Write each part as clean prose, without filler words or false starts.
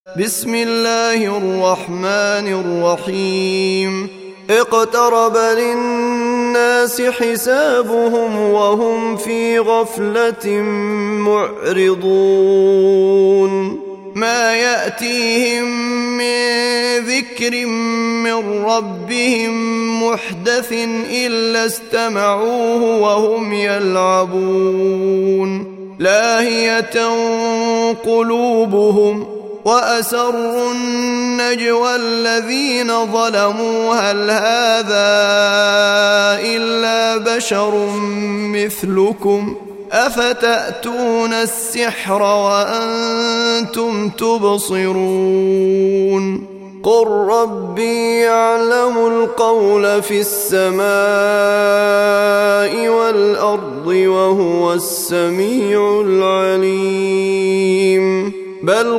بسم الله الرحمن الرحيم اقترب للناس حسابهم وهم في غفلة معرضون ما يأتيهم من ذكر من ربهم محدث إلا استمعوه وهم يلعبون لاهية قلوبهم وأسروا النجوى الذين ظلموا هل هذا إلا بشر مثلكم أفتأتون السحر وأنتم تبصرون قل ربي يعلم القول في السماء والأرض وهو السميع العليم بل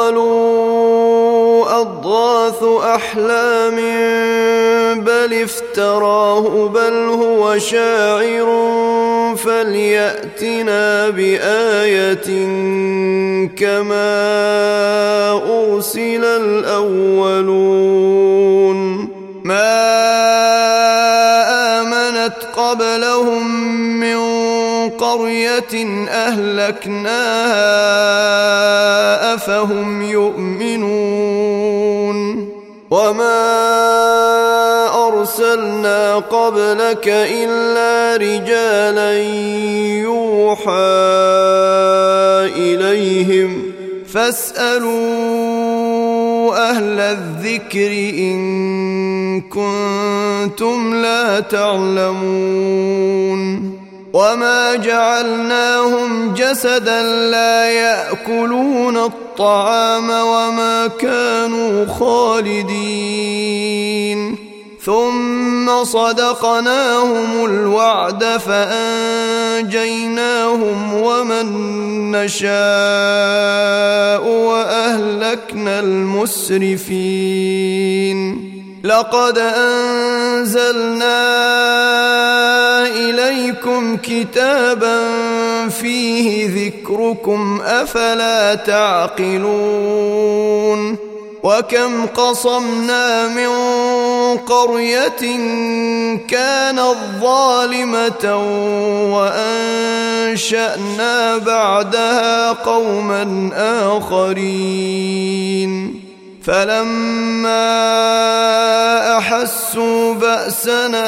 قالوا أضغاث أحلام بل افتراه بل هو شاعر فليأتنا بآية كما أرسل الأولون ما آمنت قبلهم من قرية أهلكناها أفهم يؤمنون وما أرسلنا قبلك إلا رجالا يوحى إليهم فاسألوا أهل الذكر إن كنتم لا تعلمون وما جعلناهم جسدا لا يأكلون الطعام وما كانوا خالدين ثم صدقناهم الوعد فأنجيناهم ومن نشاء وأهلكنا المسرفين لقد أنزلنا إليكم كتابا فيه ذكركم أفلا تعقلون وكم قصمنا من قرية كانت ظالمة وأنشأنا بعدها قوما آخرين فلما أحسوا بأسنا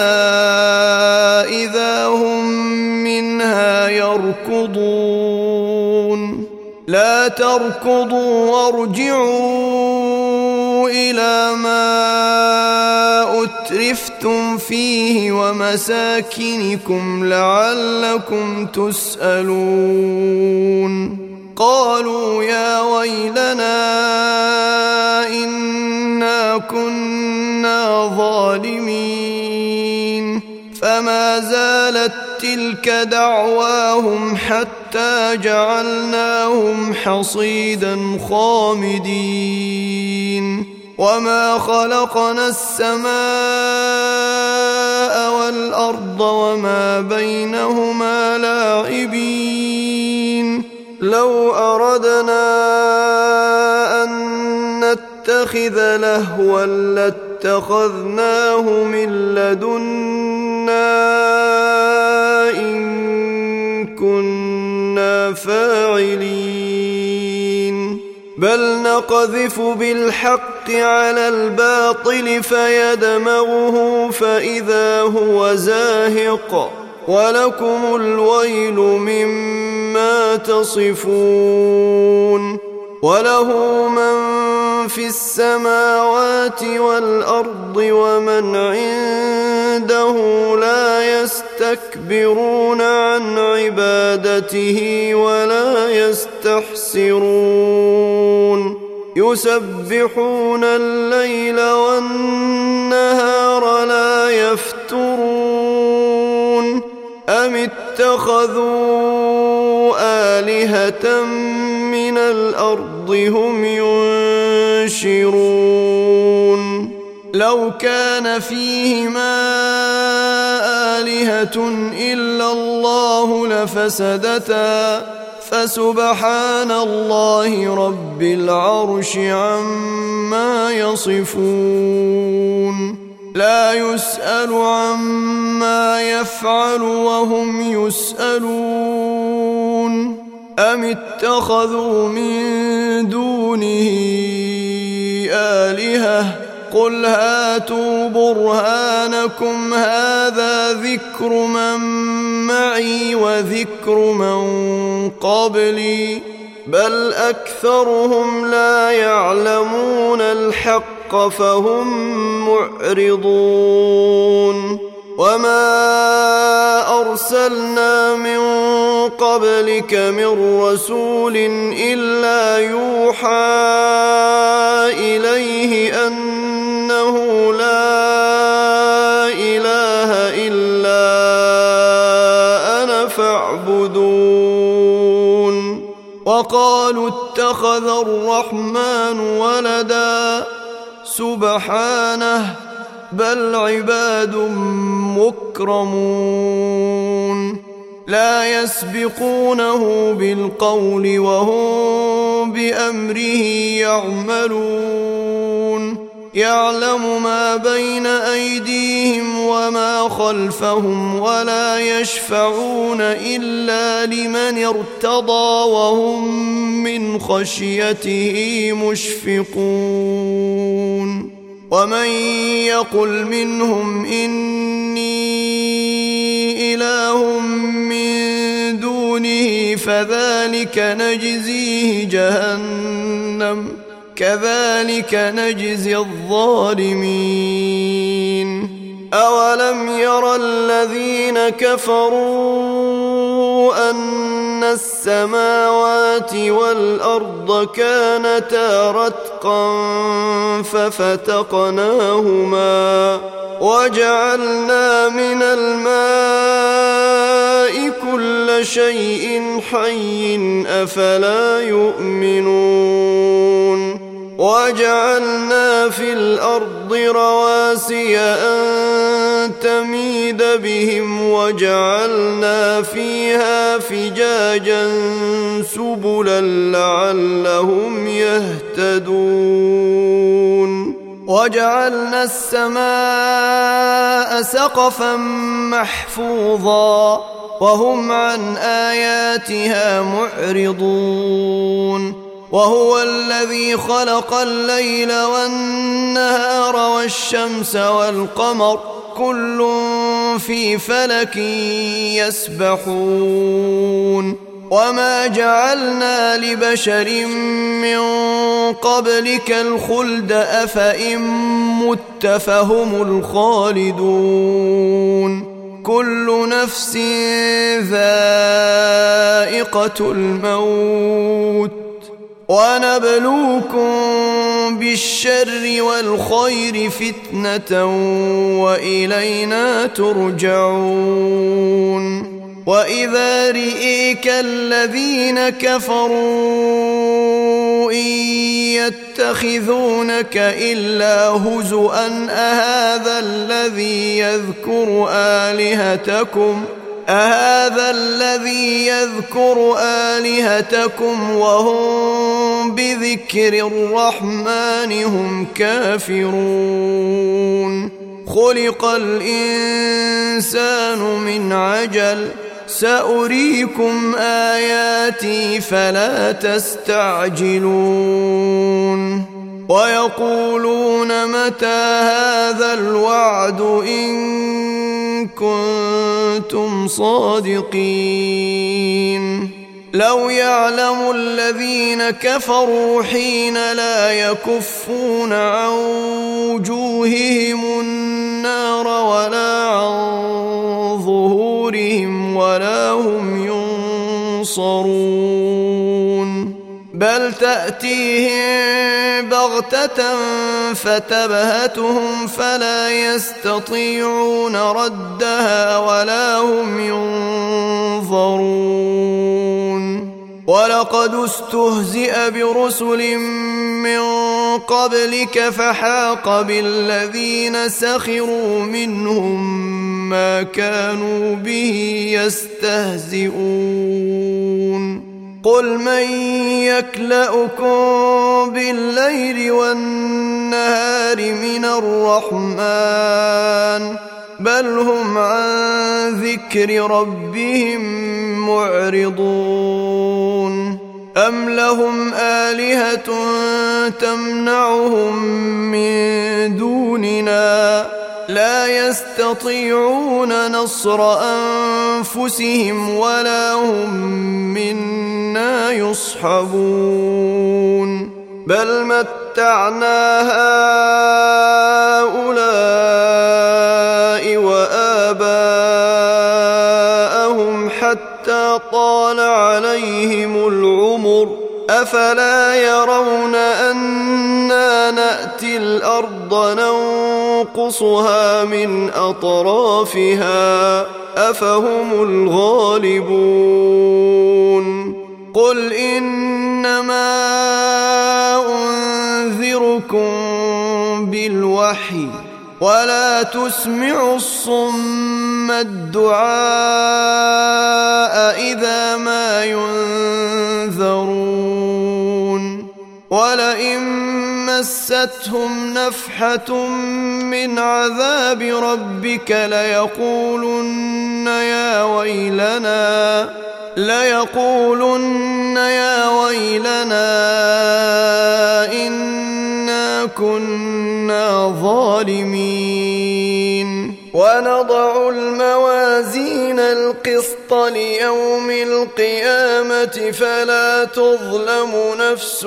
إذا هم منها يركضون لا تركضوا وارجعوا إلى ما أترفتم فيه ومساكنكم لعلكم تسألون قالوا يا ويلنا إنا كنا ظالمين فما زالت تلك دعواهم حتى جعلناهم حصيدا خامدين وما خلقنا السماء والأرض وما بينهما لاعبين لو أردنا أن نتخذ لهوا لاتخذناه من لدنا إن كنا فاعلين بل نقذف بالحق على الباطل فيدمغه فإذا هو زاهق ولكم الويل مما تصفون وله من في السماوات والأرض ومن عنده لا يستكبرون عن عبادته ولا يستحسرون يسبحون الليل والنهار لا يفترون أم اتخذوا آلهة من الأرض هم ينشرون لو كان فيهما آلهة إلا الله لفسدتا فسبحان الله رب العرش عما يصفون لا يسأل عما يفعل وهم يسألون أم اتخذوا من دونه آلهة قل هاتوا برهانكم هذا ذكر من معي وذكر من قبلي بل أكثرهم لا يعلمون الحق فهم معرضون وما أرسلنا من قبلك من رسول إلا يوحى إليه أنه لا إله إلا أنا فاعبدون وقالوا اتخذ الرحمن ولدا سبحانه بل عباد مكرمون لا يسبقونه بالقول وهم بأمره يعملون يعلم ما بين أيديهم وما خلفهم ولا يشفعون إلا لمن ارتضى وهم من خشيته مشفقون ومن يقل منهم إني إله من دونه فذلك نجزيه جهنم كذلك نجزي الظالمين أولم ير الذين كفروا أن السماوات والأرض كانتا رتقا ففتقناهما وجعلنا من الماء كل شيء حي أفلا يؤمنون وجعلنا في الأرض رواسي أن تميد بهم وجعلنا فيها فجاجا سبلا لعلهم يهتدون وجعلنا السماء سقفا محفوظا وهم عن آياتها معرضون وهو الذي خلق الليل والنهار والشمس والقمر كل في فلك يسبحون وما جعلنا لبشر من قبلك الخلد أفإن مت فهم الخالدون كل نفس ذائقة الموت ونبلوكم بالشر والخير فتنة وإلينا ترجعون وإذا رئيك الذين كفروا إن يتخذونك إلا هزؤا أهذا الذي يذكر آلهتكم وهم بذكر الرحمن هم كافرون خلق الإنسان من عجل سأريكم آياتي فلا تستعجلون ويقولون متى هذا الوعد إن كنتم صادقين لو يعلم الذين كفروا حين لا يكفون عن وجوههم النار ولا عن ظهورهم ولا هم ينصرون بل تأتيهم بغتة فتبهتهم فلا يستطيعون ردها ولا هم ينظرون ولقد استهزئ برسل من قبلك فحاق بالذين سخروا منهم ما كانوا به يستهزئون قل من يكلؤكم بالليل والنهار من الرحمن بل هم عن ذكر ربهم معرضون أم لهم آلهة تمنعهم من دوننا لا يستطيعون نصر أنفسهم ولا هم منا يصحبون بل متعنا هؤلاء وآباءهم حتى طال عليهم العمر أفلا يرون أنا نأتي الأرض ننقصها من أطرافها أفهم الغالبون قل إنما أنذركم بالوحي ولا تسمع الصم الدعاء إذا ما ينذرون ولئن مستهم نفحة من عذاب ربك ليقولن يا ويلنا إنا كنا ظالمين ونضع الموازين القسط ليوم القيامة فلا تظلم نفس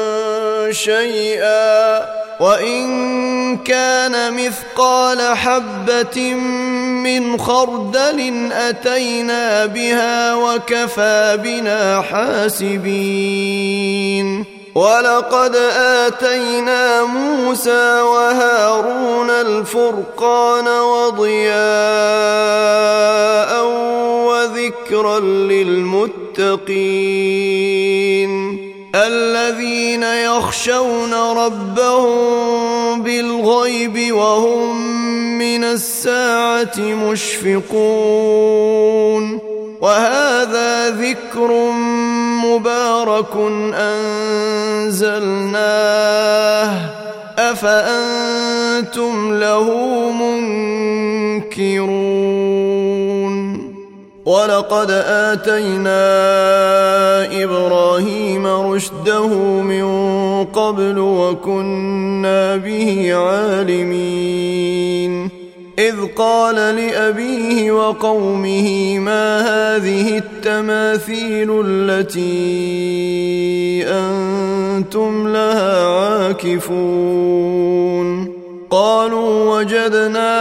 شيئا وإن كان مثقال حبة من خردل أتينا بها وكفى بنا حاسبين ولقد آتينا موسى وهارون الفرقان وضياء وذكرا للمتقين الذين يخشون ربهم بالغيب وهم من الساعة مشفقون وهذا ذكر مبارك أنزلناه أفأنتم له منكرون ولقد آتينا إبراهيم رشده من قبل وكنا به عالمين إذ قال لأبيه وقومه ما هذه التماثيل التي أنتم لها عاكفون قالوا وجدنا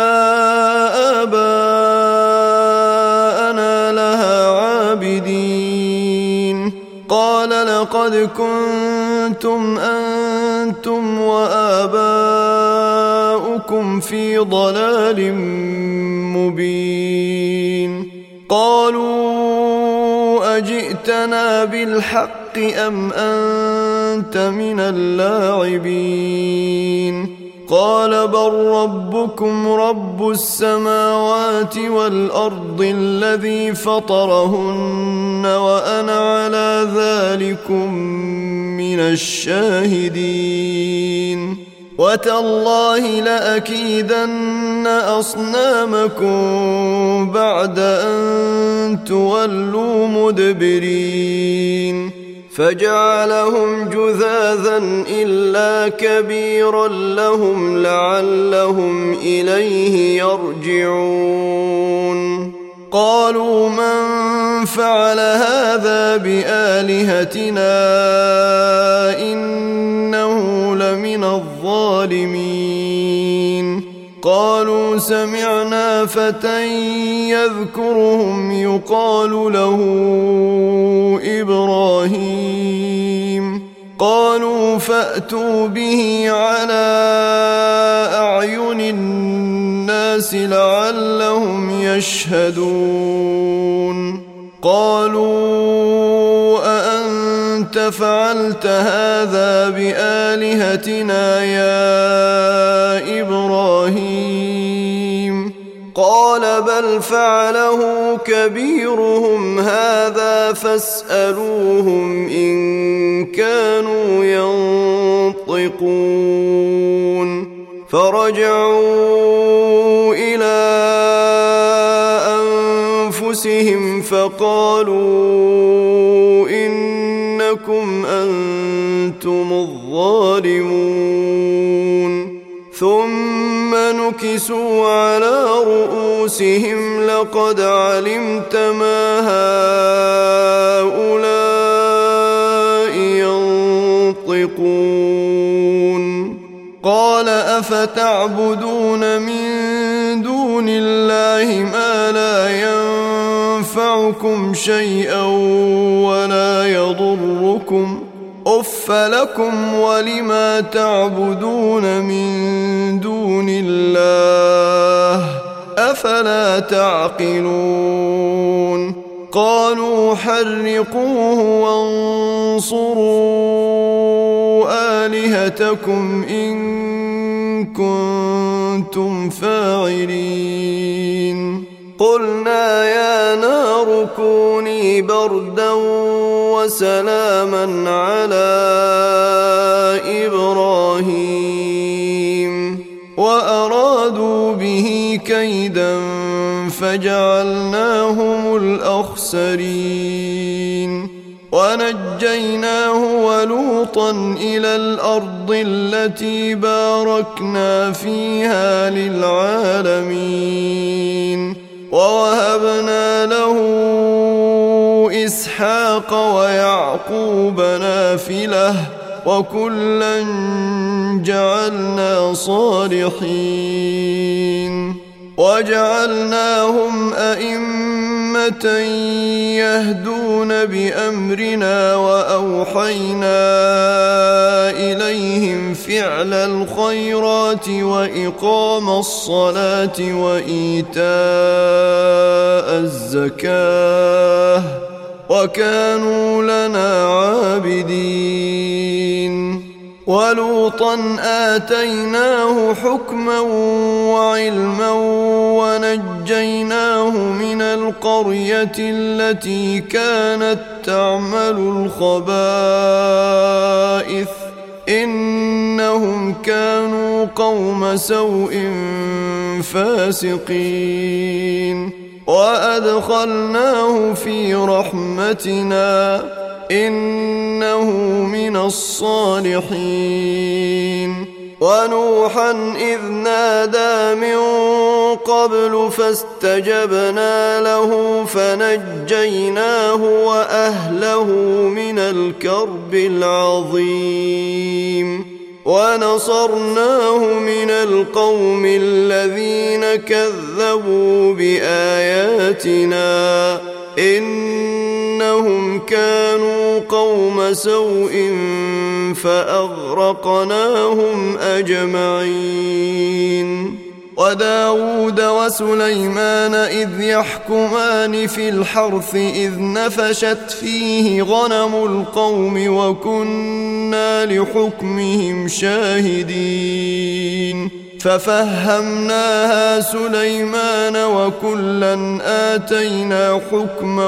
آباءنا لها عابدين قال لقد كنتم أنتم وآباؤكم في ضلال مبين قالوا أجئتنا بالحق أم أنت من اللاعبين قال بل ربكم رب السماوات والأرض الذي فطرهن وأنا على ذلكم من الشاهدين وتالله لأكيدن أصنامكم بعد أن تولوا مدبرين فجعلهم جذاذا إلا كبيرا لهم لعلهم إليه يرجعون قالوا من فعل هذا بآلهتنا إنه لمن الظالمين قالوا سمعنا فتى يذكرهم يقال له إبراهيم قالوا فأتوا به على أعين الناس لعلهم يشهدون قالوا أأنت فعلت هذا بآلهتنا يا إبراهيم قال بل بل فعله كبيرهم هذا فاسألوهم إن كانوا ينطقون فرجعوا إلى أنفسهم فقالوا إنكم أنتم الظالمون ثم نكسوا على رؤوسهم لقد علمت ما هؤلاء ينطقون قال أفتعبدون من دون الله ما لا ينفعكم شيئا ولا يضركم أف لكم ولما تعبدون من دون الله أفلا تعقلون قالوا حرقوه وانصروا آلهتكم إن كنتم فاعلين قلنا يا نار كوني بردا وسلاما على إبراهيم وأرادوا به كيدا فجعلناهم الأخسرين ونجيناه ولوطا إلى الأرض التي باركنا فيها للعالمين ووهبنا له إسحاق ويعقوب نافلة وكلا جعلنا صالحين وجعلناهم أئمة يهدون بأمرنا وأوحينا إليهم فعل الخيرات وإقام الصلاة وإيتاء الزكاة وكانوا لنا عابدين ولوطا آتيناه حكما وعلما ونجيناه من القرية التي كانت تعمل الخبائث إنهم كانوا قوم سوء فاسقين وأدخلناه في رحمتنا إنه من الصالحين ونوحا إذ نادى من قبل فاستجبنا له فنجيناه وأهله من الكرب العظيم ونصرناه من القوم الذين كذبوا بآياتنا إنهم كانوا قوم سوء فأغرقناهم أجمعين وداود وسليمان إذ يحكمان في الحرث إذ نفشت فيه غنم القوم وكنا لحكمهم شاهدين ففهمناها سليمان وكلا آتينا حكما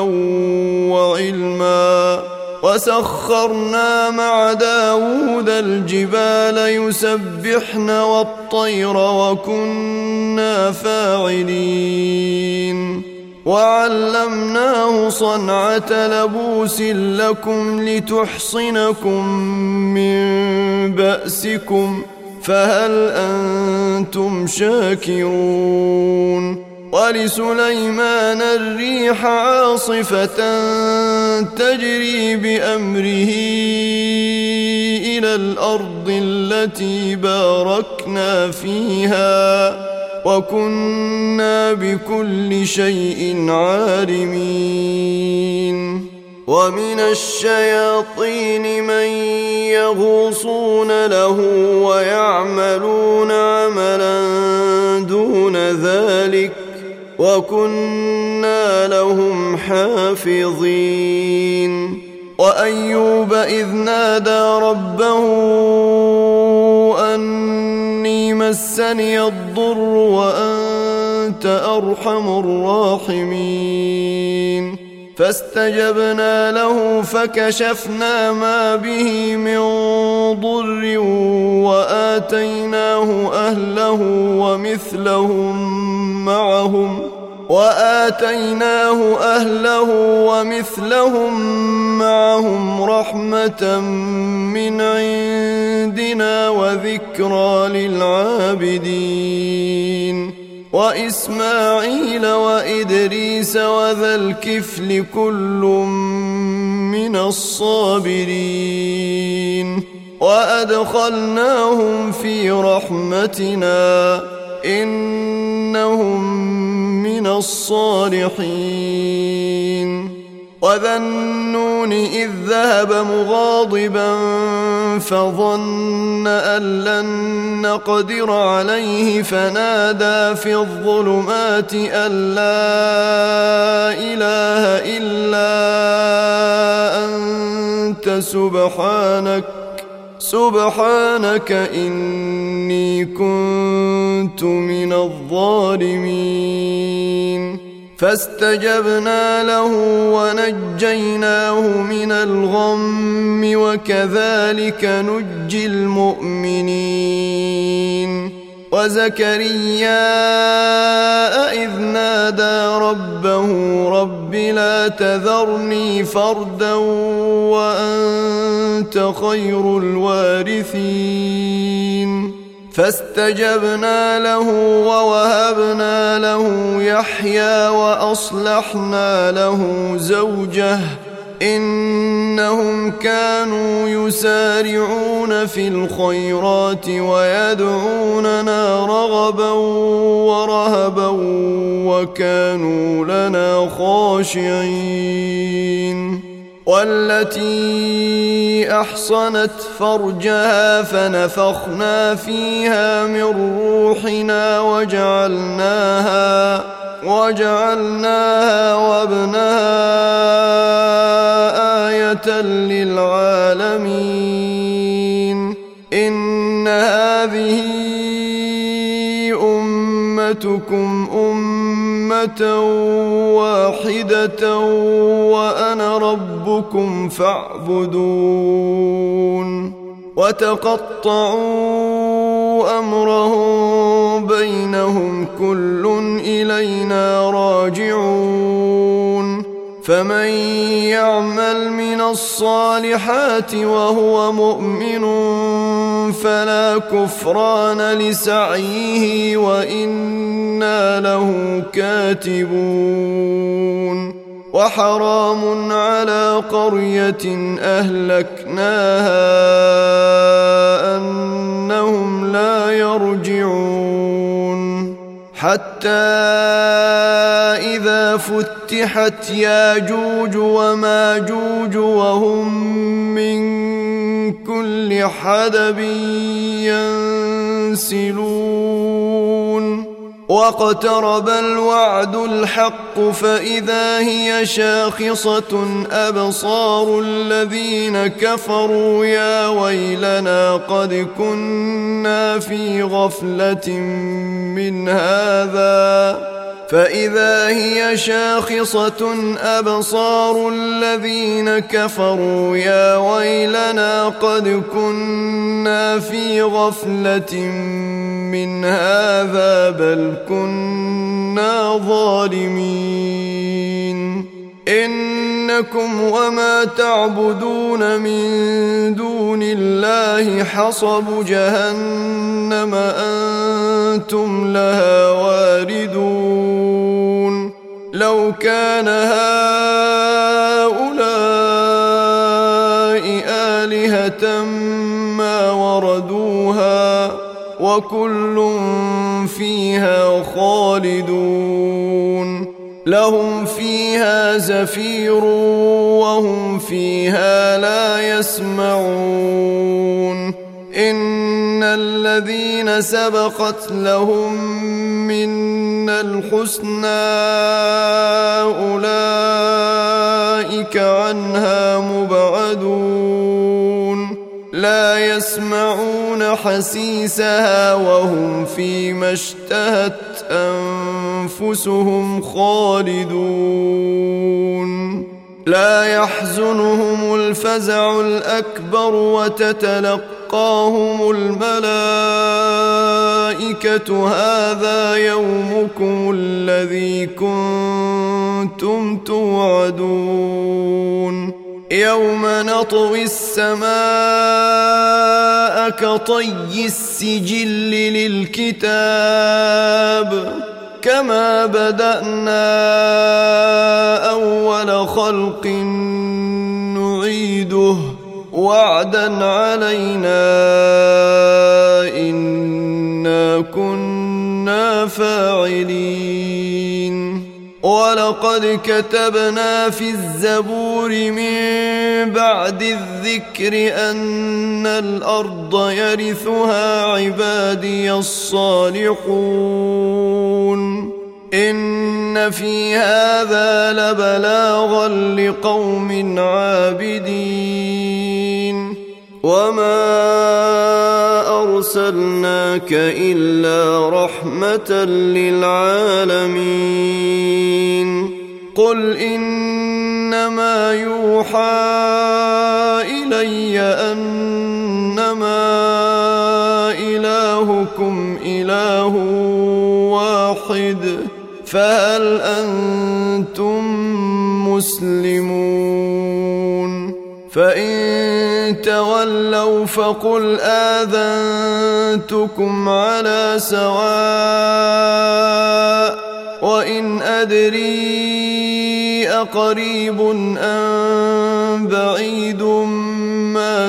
وعلما وسخرنا مع داود الجبال يسبحن والطير وكنا فاعلين وعلمناه صنعة لبوس لكم لتحصنكم من بأسكم فهل أنتم شاكرون ولسليمان الريح عاصفة تجري بأمره إلى الأرض التي باركنا فيها وكنا بكل شيء عالمين ومن الشياطين من يغوصون له ويعملون عملا دون ذلك وكنا لهم حافظين وأيوب إذ نادى ربه أني مسني الضر وأنت وأنت أرحم الراحمين. فاستجبنا له فكشفنا ما به من ضر وآتيناه أهله ومثلهم معهم رحمة من عندنا وذكرى للعابدين. وإسماعيل وإدريس وذا الكفل كل من الصابرين. وأدخلناهم في رحمتنا إنهم من الصالحين. وذا النون إذ ذهب مغاضبا فظن أن لن نقدر عليه فنادى في الظلمات أن لا إله إلا أنت سبحانك إني كنت من الظالمين. فاستجبنا له ونجيناه من الغم وكذلك نجي المؤمنين. وزكريا إذ نادى ربه رب لا تذرني فردا وأنت خير الوارثين. فاستجبنا له ووهبنا له يحيى وأصلحنا له زوجه إنهم كانوا يسارعون في الخيرات ويدعوننا رغبا ورهبا وكانوا لنا خاشعين. والتي أحصنت فرجها فنفخنا فيها من روحنا وجعلناها وابنها آية للعالمين. إن هذه أمتكم أمة واحدة وأنا ربكم فاعبدون. وتقطعوا أمرهم بينهم كل إلينا راجعون. فمن يعمل من الصالحات وهو مؤمن فلا كفران لسعيه وإنا له كاتبون. وحرام على قرية أهلكناها أنهم لا يرجعون. حتى إذا فتحت ياجوج وماجوج وهم من كل حدب ينسلون. واقترب الوعد الحق فإذا هي شاخصة أبصار الذين كفروا يا ويلنا قد كنا في غفلة من هذا. فإذا هي شاخصة أبصار الذين كفروا يا ويلنا قد كنا في غفلة من هذا بل كنا ظالمين. إنكم وما تعبدون من دون الله حصب جهنم أنتم لها واردون. لو كان هؤلاء آلهة ما وردوها وكل فيها خالدون. لهم فيها زفير وهم فيها لا يسمعون. إن الذين سبقت لهم منا الحسنى أولئك عنها مبعدون. لا يسمعون حسيسها وهم فيما اشتهت أنفسهم أنفسهم خالدون لا يحزنهم الفزع الأكبر وتتلقاهم الملائكة هذا يومكم الذي كنتم توعدون يوم نطوي السماء كطي السجل للكتاب كما بدأنا أول خلق نعيده وعدا علينا إنا كنا فاعلين ولقد كتبنا في الزبور من بعد الذكر أن الأرض يرثها عبادي الصالحون إن في هذا لبلاغا لقوم عابدين وما أرسلناك إلا رحمة للعالمين قل إنما يوحى إلي أنما إلهكم إله واحد فهل أنتم مسلمون فإن تولوا فقل آذنتكم على سواء وإن أدري أقريب أم بعيد ما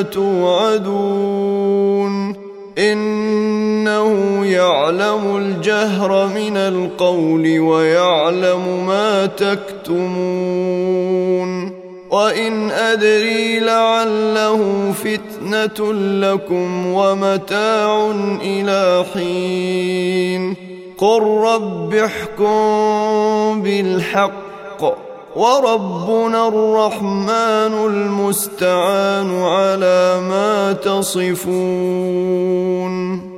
توعدون إنه يعلم الجهر من القول ويعلم ما تكتمون وإن أدري لعله فتنة لكم ومتاع إلى حين قل رب احكم بالحق وربنا الرحمن المستعان على ما تصفون